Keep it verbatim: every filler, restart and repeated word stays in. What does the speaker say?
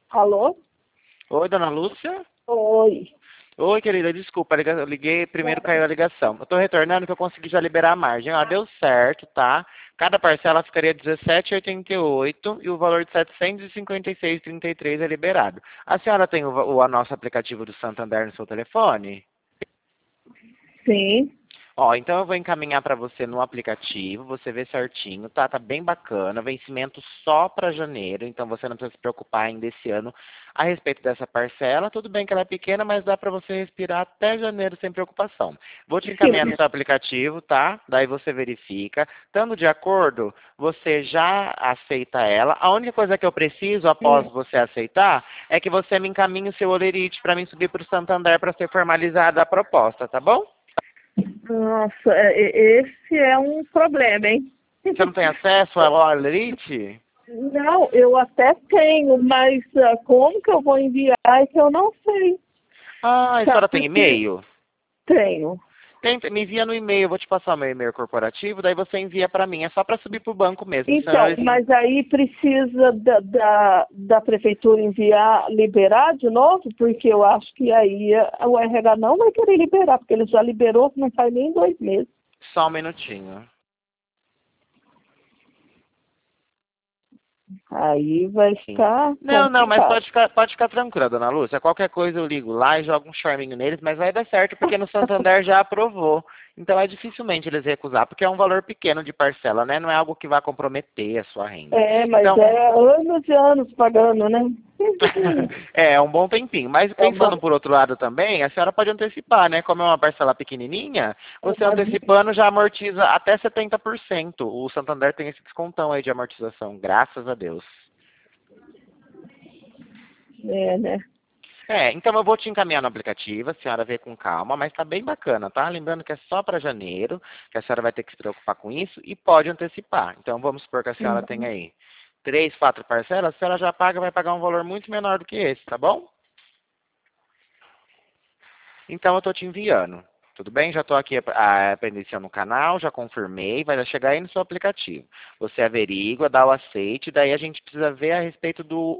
Alô? Oi, dona Lúcia? Oi. Oi, querida, desculpa, liga- eu liguei, primeiro caiu a ligação. Eu tô retornando que eu consegui já liberar a margem. Ó, deu certo, tá? Cada parcela ficaria dezessete e oitenta e oito e o valor de setecentos e cinquenta e seis e trinta e três é liberado. A senhora tem o, va- o nosso aplicativo do Santander no seu telefone? Sim. Ó, então eu vou encaminhar para você no aplicativo, você vê certinho, tá? Tá bem bacana, vencimento só para janeiro, então você não precisa se preocupar ainda esse ano a respeito dessa parcela. Tudo bem que ela é pequena, mas dá para você respirar até janeiro sem preocupação. Vou te encaminhar no Sim. seu aplicativo, tá? Daí você verifica. Estando de acordo, você já aceita ela. A única coisa que eu preciso, após Hum. você aceitar, é que você me encaminhe o seu olerite para mim subir para o Santander para ser formalizada a proposta, tá bom? Nossa, é- é- esse é um problema, hein? Você não tem acesso ao olerite? Não, eu até tenho, mas ah, como que eu vou enviar é que eu não sei. Ah, a Sabe senhora por tem quê? e-mail? Tenho. Tenta, me envia no e-mail, eu vou te passar o meu e-mail corporativo, daí você envia para mim. É só para subir para o banco mesmo. Então, Senhora, mas aí precisa da, da, da prefeitura enviar, liberar de novo, porque eu acho que aí ah, o R H não vai querer liberar, porque ele já liberou não faz nem dois meses. só um minutinho. Aí vai Sim. ficar Não, não, mas complicado. pode ficar, pode ficar tranquila, dona Lúcia. Qualquer coisa eu ligo lá e jogo um charminho neles, mas vai dar certo, porque no Santander já aprovou. Então é dificilmente eles recusar, porque é um valor pequeno de parcela, né? Não é algo que vai comprometer a sua renda. É, mas Então, é anos e anos pagando, né? é, é um bom tempinho. Mas É uma, pensando por outro lado também, a senhora pode antecipar, né? Como é uma parcela pequenininha, é você uma, antecipando já amortiza até setenta por cento. O Santander tem esse descontão aí de amortização, graças a Deus. é, né? É, então eu vou te encaminhar no aplicativo, a senhora vê com calma, mas tá bem bacana, tá? Lembrando que é só para janeiro, que a senhora vai ter que se preocupar com isso e pode antecipar. Então vamos supor que a senhora tem Uhum. aí três, quatro parcelas, a senhora já paga, vai pagar um valor muito menor do que esse, tá bom? Então eu estou te enviando. Tudo bem? Já estou aqui ah, para iniciar no canal, já confirmei, vai chegar aí no seu aplicativo. Você averigua, dá o aceite, daí a gente precisa ver a respeito do